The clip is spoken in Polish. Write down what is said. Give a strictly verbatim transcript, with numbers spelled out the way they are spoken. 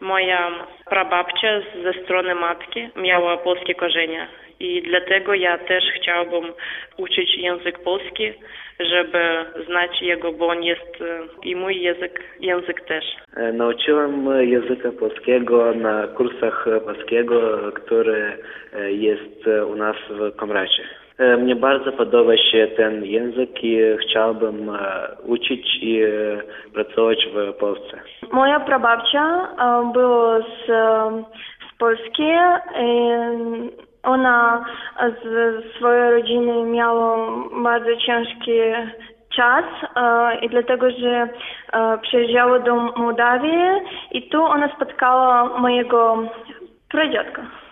Moja prababcia ze strony matki miała polskie korzenie i dlatego ja też chciałbym uczyć język polski, żeby znać jego, bo on jest i mój język, język też. Nauczyłem języka polskiego na kursach polskiego, który jest u nas w Komracie. Mnie bardzo podoba się ten język i chciałbym uczyć i pracować w Polsce. Moja prababcia była z, z Polski. Ona z swojej rodziny miała bardzo ciężki czas i dlatego, że przyjeżdżała do Mołdawii i tu ona spotkała mojego pradziadka.